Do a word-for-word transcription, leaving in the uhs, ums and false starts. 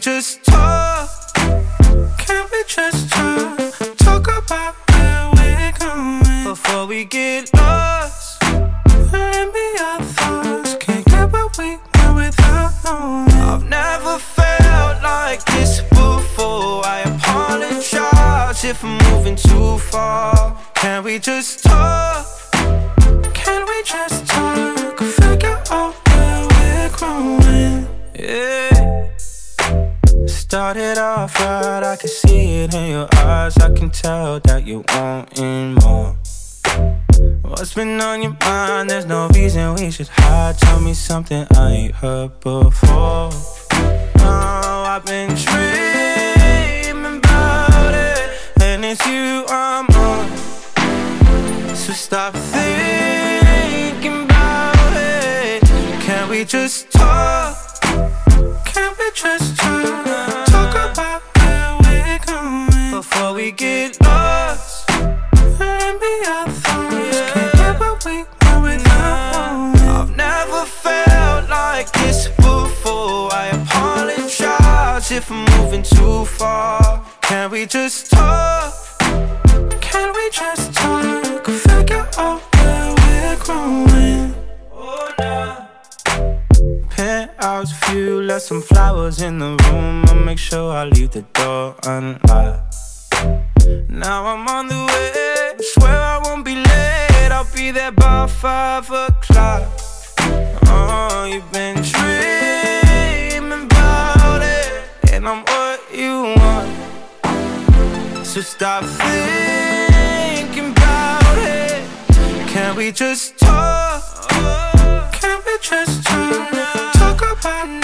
just talk? Can we just talk? Talk about where we're going before we get lost. Let me our thoughts. Can't get what we want without knowing. I've never felt like this before. I apologize if I'm moving too far. Can we just talk? Can we just talk? Figure out where we're growing. Yeah. Started off right, I can see it in your eyes. I can tell that you're wanting more. What's been on your mind? There's no reason we should hide. Tell me something I ain't heard before. Oh, I've been dreaming about it, and it's you I'm on. So stop thinking about it. Can we just talk? Can we just talk? Talk about where we're going before we get lost. Let me our thoughts. Can't get what we want without knowing. I've never felt like this before. I apologize if I'm moving too far. Can we just talk? Can we just talk? Figure out where we're growing. Oh, nah. Penthouse view, left some flowers in the room. I'll make sure I leave the door unlocked. Now I'm on the way, swear I won't be late. I'll be there by five o'clock. Oh, you've been dreaming about it, and I'm what you want. So stop thinking about it. Can we just talk? Can we just talk? Talk about